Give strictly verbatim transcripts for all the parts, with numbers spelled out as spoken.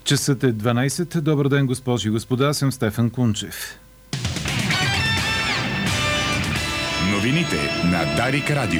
Часът е дванайсет. Добър ден, госпожи и господа. Аз съм Стефан Кунчев. Новините на Дарик Радио.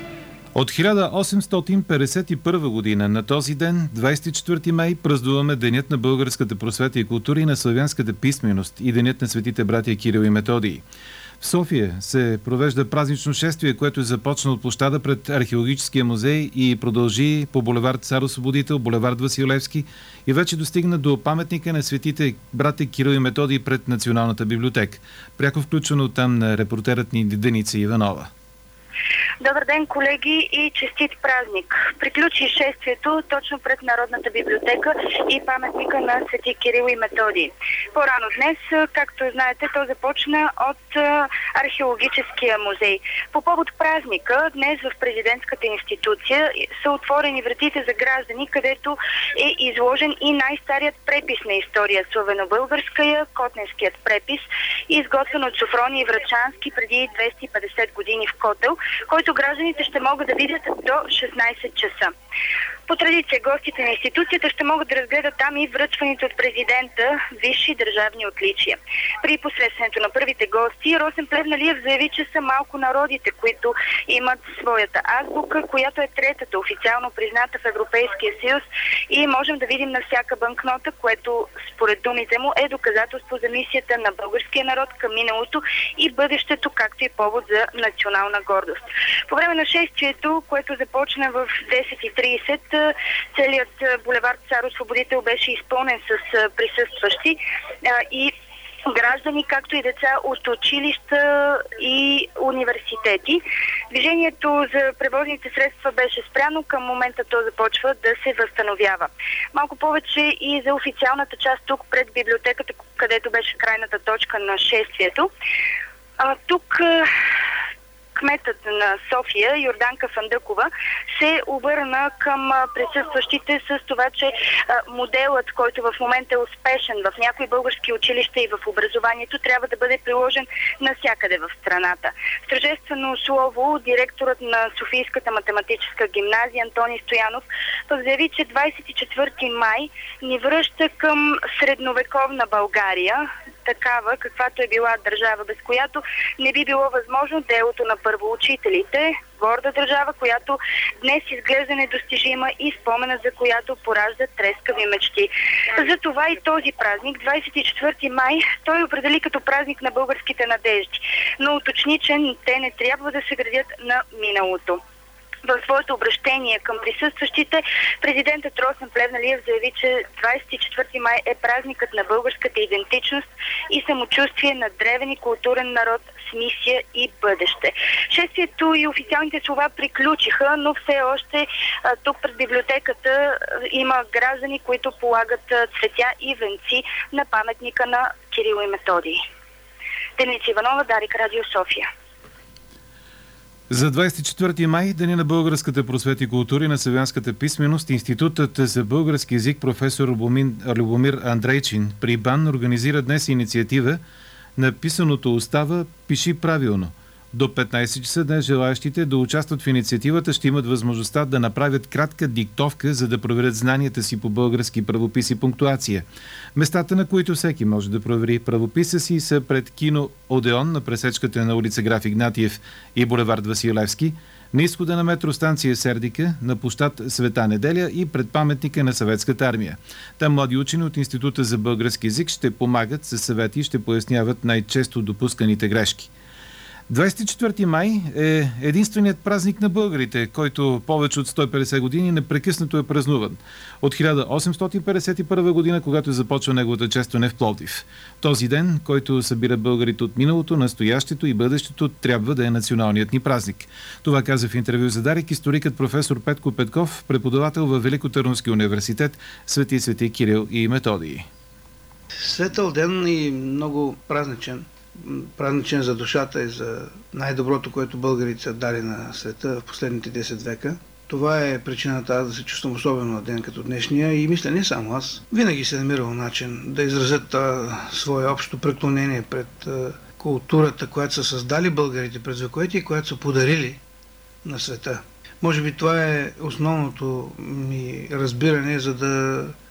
От хиляда осемстотин петдесет и първа година на този ден, двайсет и четвърти май, празнуваме Денят на българската просвета и култура и на славянската писменост и Денят на светите братя Кирил и Методий. В София се провежда празнично шествие, което е започна от площада пред Археологическия музей и продължи по булевард Цар Освободител, булевард Васил Левски и вече достигна до паметника на светите братя Кирил и Методий пред Националната библиотека. Пряко включено там на репортерът ни Деница Иванова. Добър ден, колеги, и честит празник! Приключи шествието точно пред Народната библиотека и паметника на свети Кирил и Методий. По-рано днес, както знаете, то започна от Археологическия музей. По повод празника, днес в президентската институция са отворени вратите за граждани, където е изложен и най-старият препис на история славено-българская, Котненският препис, изготвен от Софроний Врачански преди двеста и петдесет години в Котел, който гражданите ще могат да видят до шестнайсет часа. По традиция, гостите на институцията ще могат да разгледат там и връчваните от президента висши държавни отличия. При посрещането на първите гости Росен Плевнелиев заяви, че са малко народите, които имат своята азбука, която е третата официално призната в Европейския съюз и можем да видим на всяка банкнота, което според думите му е доказателство за мисията на българския народ към миналото и бъдещето, както и повод за национална гордост. По време на шествието, което започна в десет и трийсет, целият булевард Цар Освободител беше изпълнен с присъстващи и граждани, както и деца от училища и университети. Движението за превозните средства беше спряно, към момента то започва да се възстановява. Малко повече и за официалната част тук пред библиотеката, където беше крайната точка на шествието. А, тук кметът на София, Йорданка Фандъкова, се обърна към присъстващите с това, че моделът, който в момента е успешен в някои български училища и в образованието, трябва да бъде приложен навсякъде в страната. В тържествено слово директорът на Софийската математическа гимназия Антони Стоянов заяви, че двайсет и четвърти май ни връща към средновековна България, такава, каквато е била държава, без която не би било възможно делото на първоучителите, горда държава, която днес изглежда недостижима и спомена за която поражда трескави мечти. Затова и този празник, двайсет и четвърти май, той определи като празник на българските надежди, но уточни, че те не трябва да се градят на миналото. В своето обращение към присъстващите, президентът Росен Плевнелиев заяви, че двайсет и четвърти май е празникът на българската идентичност и самочувствие на древен и културен народ с мисия и бъдеще. Шествието и официалните слова приключиха, но все още а, тук пред библиотеката а, има граждани, които полагат а, цветя и венци на паметника на Кирил и Методий. Деница Иванова, Дарик Радио, София. За двайсет и четвърти май, Деня на българската просвета и култура и на славянската писменост, Институтът за български език професор Любомир Андрейчин при БАН организира днес инициатива на писаното остава «Пиши правилно». До петнайсет часа днес желаящите да участват в инициативата ще имат възможността да направят кратка диктовка, за да проверят знанията си по български правопис и пунктуация. Местата, на които всеки може да провери правописа си, са пред кино Одеон на пресечката на улица Граф Игнатиев и булевард Васил Левски, на изхода на метростанция Сердика, на площад Света Неделя и пред паметника на Съветската армия. Там млади учени от Института за български език ще помагат със съвети и ще поясняват най-често допусканите грешки. двайсет и четвърти май е единственият празник на българите, който повече от сто и петдесет години непрекъснато е празнуван. От хиляда осемстотин петдесет и първа година, когато започва неговото честване в Пловдив. Този ден, който събира българите от миналото, настоящето и бъдещето, трябва да е националният ни празник. Това каза в интервю за Дарик историкът професор Петко Петков, преподавател във Великотърновския университет Свети Свети Кирил и Методий. Светъл ден и много празничен. Празничен за душата и за най-доброто, което българите са дали на света в последните десет века. Това е причината аз да се чувствам особено на ден като днешния и мисля не само аз. Винаги се намирал начин да изразят а, свое общо преклонение пред а, културата, която са създали българите през вековете и която са подарили на света. Може би това е основното ми разбиране, за да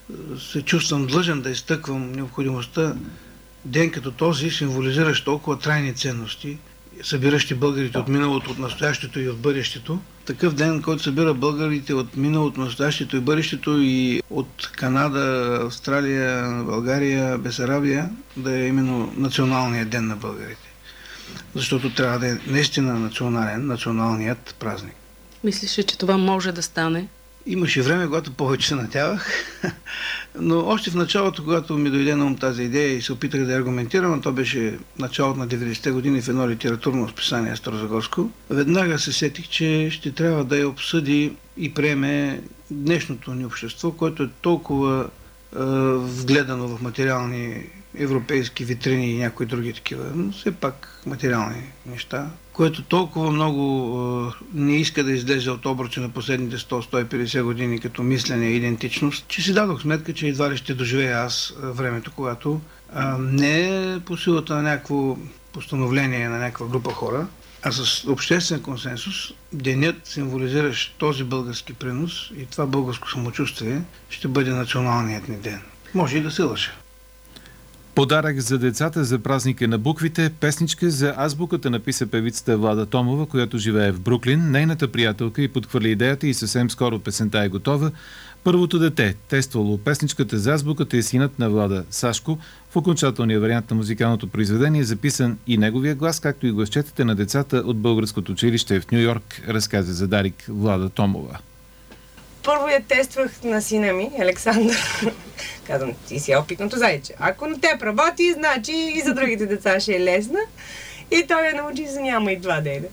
се чувствам длъжен да изтъквам необходимостта ден като този, символизиращ толкова трайни ценности, събиращи българите от миналото, от настоящето и от бъдещето. Такъв ден, който събира българите от миналото, настоящето и бъдещето и от Канада, Австралия, България, Бесарабия, да е именно националният ден на българите. Защото трябва да е наистина национален, националният празник. Мислиш ли, че това може да стане? Имаше време, когато повече се натявах, но още в началото, когато ми дойде на ум тази идея и се опитах да я аргументирам, то беше началото на деветдесетте години в едно литературно списание Старозагорско, веднага се сетих, че ще трябва да я обсъди и приеме днешното ни общество, което е толкова е, вгледано в материални европейски витрини и някои други такива, но все пак материални неща, което толкова много е, не иска да излезе от обръча на последните сто до сто и петдесет години като мислене и идентичност, че си дадох сметка, че едва ли ще доживея аз времето, когато а, не по силата на някакво постановление на някаква група хора, а с обществен консенсус, денят, символизиращ този български принос и това българско самочувствие, ще бъде националният ни ден. Може и да се лъжа. Подарък за децата за празника на буквите, песничка за азбуката написа певицата Влада Томова, която живее в Бруклин. Нейната приятелка и подхвърли идеята и съвсем скоро песента е готова. Първото дете, тествало песничката за азбуката, е синът на Влада Сашко. В окончателния вариант на музикалното произведение е записан и неговия глас, както и гласчетите на децата от българското училище в Ню Йорк, разказа за Дарик Влада Томова. Първо я тествах на сина ми, Александър. Казвам, ти си опитното зайче. Ако на теб работи, значи и за другите деца ще е лесна. И той я научи за няма и два деня.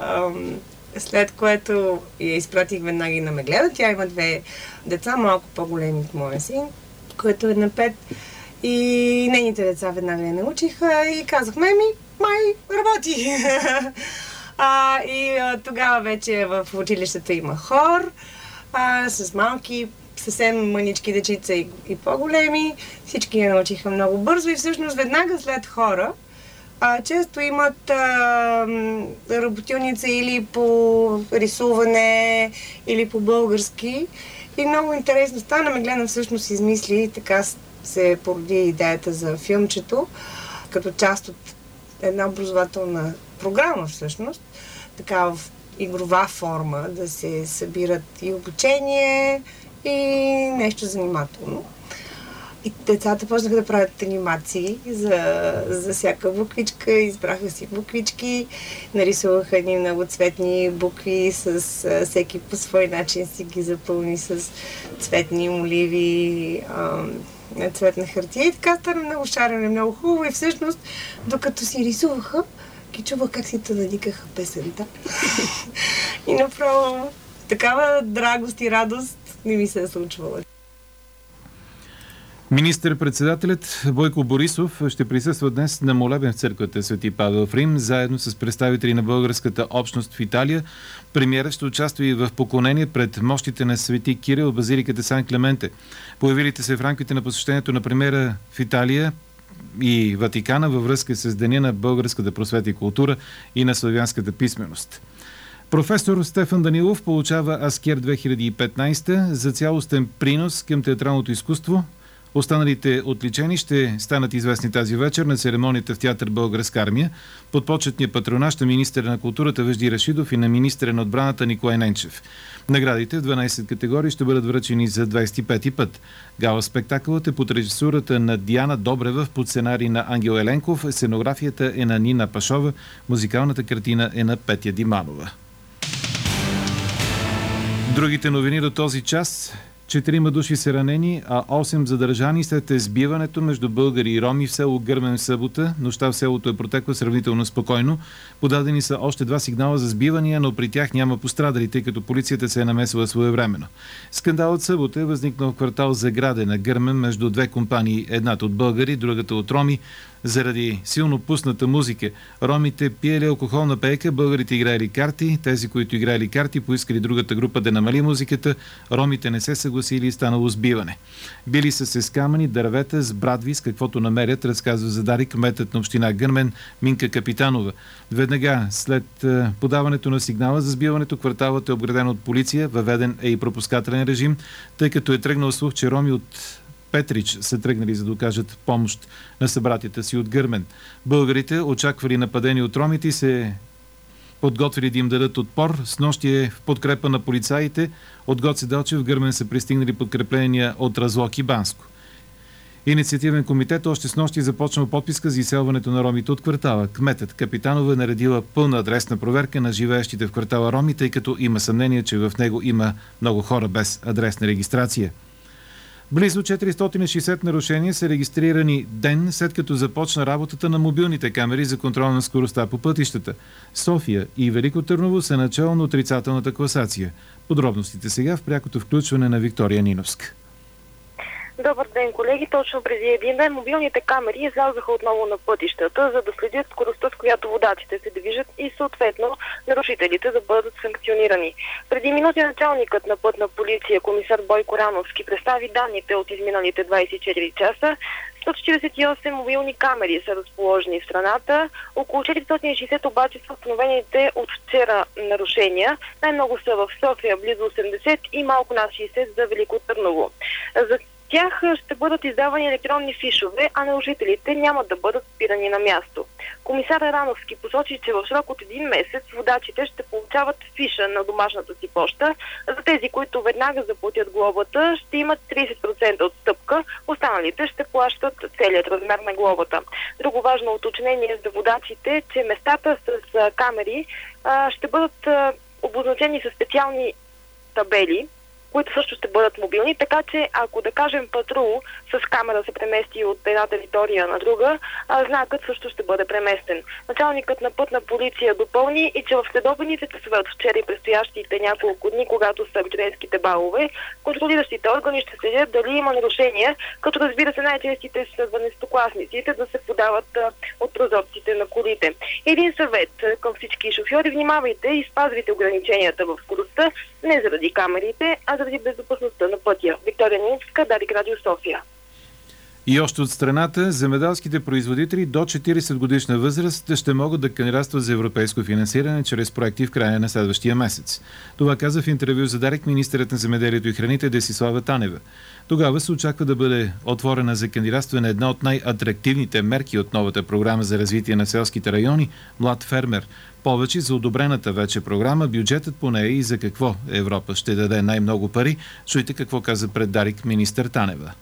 След което я изпратих веднага и на ме гледа. Тя има две деца, малко по-големи от моя син, който е на пет. И нейните деца веднага я научиха и казахме, ми, май, работи. а, и а, тогава вече в училището има хор, а, с малки, съвсем мънички дечица и, и по-големи. Всички я научиха много бързо и всъщност веднага след хора а, често имат а, работилница или по рисуване, или по български. И много интересно стана. Меглена всъщност измисли и така се породи идеята за филмчето, като част от една образователна програма всъщност, така в игрова форма, да се събират и обучение, и нещо занимателно. И децата почнаха да правят анимации за, за всяка буквичка, избраха си буквички, нарисуваха ни многоцветни букви, с всеки по свой начин си ги запълни с цветни моливи, на цветна хартия и така стана много шарено, много хубаво и всъщност, докато си рисуваха, ги чувах как си тънадикаха песента. И направо такава драгост и радост не ми се е случвала. Министър-председателят Бойко Борисов ще присъства днес на молебен в църквата Свети Павел в Рим, заедно с представители на българската общност в Италия. Премиерът ще участва и в поклонение пред мощите на Свети Кирил в базиликата Сан Клементе. Появилите се в рамките на посещението на премиера в Италия и Ватикана във връзка с Деня на българската просвета и култура и на славянската писменост. Професор Стефан Данилов получава Аскер две хиляди и петнайсета за цялостен принос към театралното изкуство. Останалите отличени ще станат известни тази вечер на церемонията в театър Българска армия под почетния патронаж на министъра на културата Вежди Рашидов и на министъра на отбраната Николай Ненчев. Наградите в дванайсет категории ще бъдат връчени за двайсет и пети път. Гала-спектакълът е под режисурата на Диана Добрева под сценарий на Ангел Еленков, сценографията е на Нина Пашова, музикалната картина е на Петя Диманова. Другите новини до този час. Четирима души са ранени, а осем задържани след сбиването между българи и роми в село Гърмен в събота. Нощта в селото е протекла сравнително спокойно. Подадени са още два сигнала за сбивания, но при тях няма пострадали, тъй като полицията се е намесила своевременно. Скандалът събота е възникнал в квартал Заграде на Гърмен между две компании, едната от българи, другата от роми. Заради силно пусната музика, ромите пиели алкохолна пейка, българите играели карти. Тези, които играели карти, поискали другата група да намали музиката. Ромите не се съгласили и станало сбиване. Били са се с камъни, дървета, с брадви, с каквото намерят, разказва за Дарик кметът на община Гърмен Минка Капитанова. Веднага след подаването на сигнала за сбиването, кварталът е обграден от полиция, въведен е и пропускателен режим, тъй като е тръгнал слух, че роми от Петрич са тръгнали за да окажат помощ на събратята си от Гърмен. Българите очаквали нападени от ромите и се подготвили да им дадат отпор. Снощи е в подкрепа на полицаите. От Гоце Делчев в Гърмен са пристигнали подкрепления от Разлог и Банско. Инициативен комитет още снощи започнал подписка за изселването на ромите от квартала. Кметът Капитанова е наредила пълна адресна проверка на живеещите в квартала роми, тъй като има съмнение, че в него има много хора без адресна регистрация. Близо четиристотин и шейсет нарушения са регистрирани ден, след като започна работата на мобилните камери за контрол на скоростта по пътищата. София и Велико Търново са начало на отрицателната класация. Подробностите сега в прякото включване на Виктория Ниновска. Добър ден, колеги. Точно преди един ден мобилните камери излязаха отново на пътищата, за да следят скоростта, с която водачите се движат и съответно нарушителите да бъдат санкционирани. Преди минути началникът на пътна полиция, комисар Бойко Рановски, представи данните от изминалите двадесет и четири часа. сто четиридесет и осем мобилни камери са разположени в страната. Около четиристотин и шейсет обаче са установените от вчера нарушения. Най-много са в София, близо осемдесет, и малко над шейсет за Велико Търново. За тях ще бъдат издавани електронни фишове, а нарушителите няма да бъдат спирани на място. Комисар Рановски посочи, че в срок от един месец водачите ще получават фиша на домашната си поща. За тези, които веднага заплатят глобата, ще имат тридесет процента отстъпка, останалите ще плащат целият размер на глобата. Друго важно уточнение за водачите е, че местата с камери ще бъдат обозначени с специални табели, които също ще бъдат мобилни, така че ако, да кажем, патрул с камера се премести от една територия на друга, а, знакът също ще бъде преместен. Началникът на пътна полиция допълни и че в следобедните часове от вчера и предстоящите няколко дни, когато са абитуриентските балове, контролиращите органи ще следят дали има нарушения, като разбира се най-честите са дванадесетокласниците да се подават а, от прозорците на колите. Един съвет към всички шофьори: внимавайте и спазвайте ограниченията в скоростта, не заради камерите, а заради безопасността на пътя. Виктория Ниновска, Дарик Радио, София. И още от страната, земеделските производители до четиридесет годишна възраст ще могат да кандидатстват за европейско финансиране чрез проекти в края на следващия месец. Това каза в интервю за Дарик министърът на земеделието и храните Десислава Танева. Тогава се очаква да бъде отворена за кандидатстване една от най-атрактивните мерки от новата програма за развитие на селските райони «Млад фермер». Повече за одобрената вече програма, бюджетът по нея и за какво Европа ще даде най-много пари. Чуйте какво каза пред Дарик министър Танева.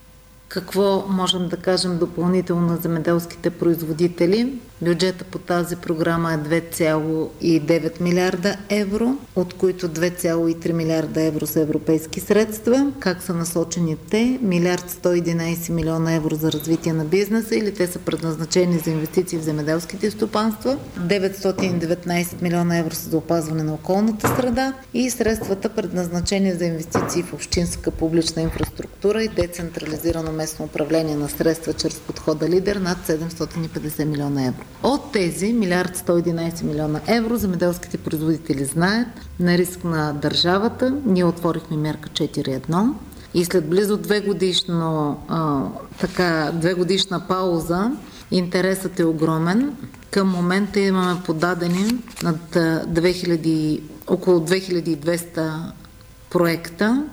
Какво можем да кажем допълнително на земеделските производители? Бюджета по тази програма е две цяло и девет милиарда евро, от които две цяло и три милиарда евро са европейски средства. Как са насочени те? Милиард сто и единадесет милиона евро за развитие на бизнеса, или те са предназначени за инвестиции в земеделските стопанства. деветстотин и деветнадесет милиона евро са за опазване на околната среда и средствата предназначени за инвестиции в общинска публична инфраструктура и децентрализирано местно управление на средства чрез подхода Лидер над седемстотин и петдесет милиона евро. От тези милиард сто и единадесет милиона евро земеделските производители знаят на риск на държавата. Ние отворихме мярка четири едно и след близо две годишно, а, така, две годишна пауза интересът е огромен. Към момента имаме подадени над две хиляди, около две хиляди и двеста проекта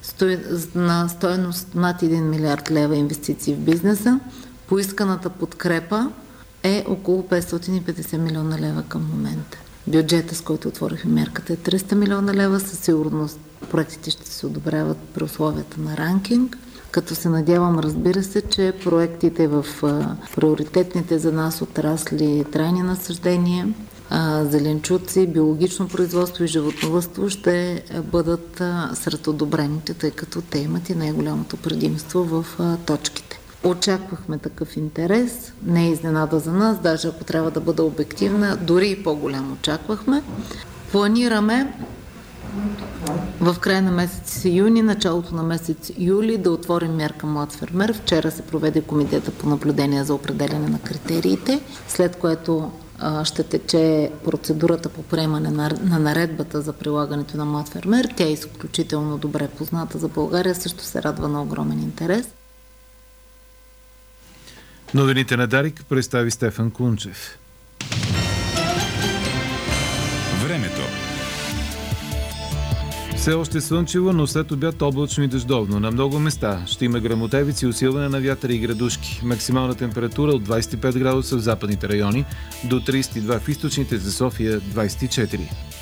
на стойност над един милиард лева инвестиции в бизнеса. Поисканата подкрепа е около петстотин и петдесет милиона лева към момента. Бюджета, с който отворихме мерката, е триста милиона лева. Със сигурност проектите ще се одобряват при условията на ранкинг, като се надявам, разбира се, че проектите в а, приоритетните за нас отрасли трайни насъждения, а, зеленчуци, биологично производство и животновъдство ще бъдат а, сред одобрените, тъй като те имат и най-голямото предимство в а, точките. Очаквахме такъв интерес, не е изненада за нас, даже ако трябва да бъда обективна, дори и по-голям очаквахме. Планираме в края на месец юни, началото на месец юли да отворим мярка Млад фермер. Вчера се проведе комитета по наблюдение за определяне на критериите, след което а, ще тече процедурата по приемане на, на наредбата за прилагането на Млад фермер. Тя е изключително добре позната за България, също се радва на огромен интерес. Новините на Дарик представи Стефан Кунчев. Времето. Все още слънчево, но след обяд облачно и дъждовно. На много места ще има гръмотевици, усилване на вятъра и градушки. Максимална температура от двадесет и пет градуса в западните райони, до тридесет и два в източните, за София двадесет и четири.